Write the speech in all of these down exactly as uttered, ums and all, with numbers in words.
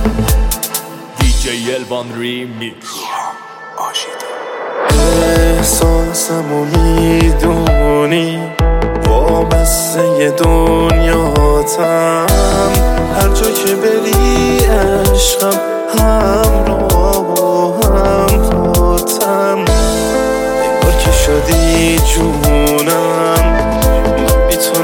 دی جی الوان ریمیکس. احساسمو میدونی وابسته دنیاتم، هر جا که بری عشقم همراه و همراهتم. انگار که شدی جونم، من بی تو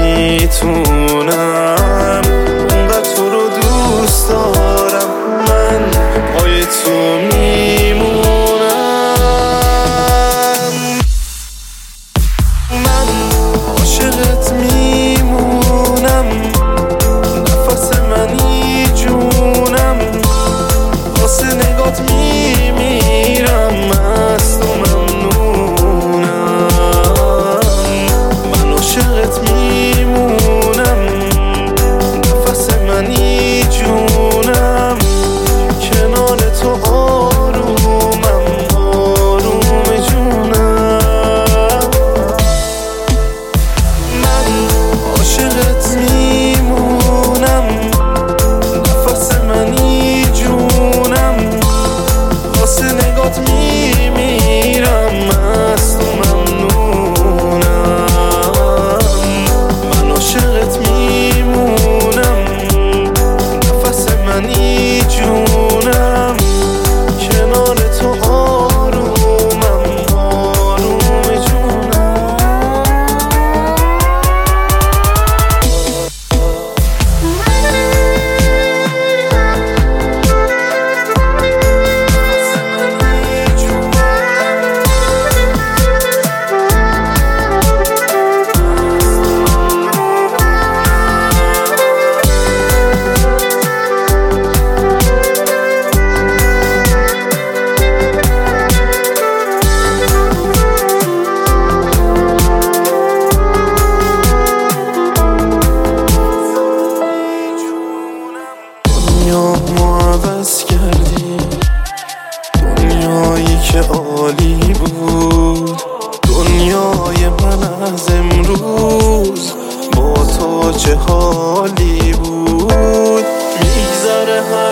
نمیتونم. اونقدر تو رو دوست دارم، من پای تو میمونم. من عاشقت میمونم، نفس منی جونم. واسه نگات میمیرم، مست و ممنونم. من عاشقت میمونم، نفس منی جونم. کنار تو آرومم، آروم جونم. من عاشقت میمونم، نفس منی جونم. واسه نگات میمیرم، مست و ممنونم. من عاشقت میمونم، نفس منی جونم. کنار تو آرومم، آروم جونم. دنیامو عوض کردی، دنیایی که عالی بود. دنیای من از امروز با تو چه حالی بود. میگذره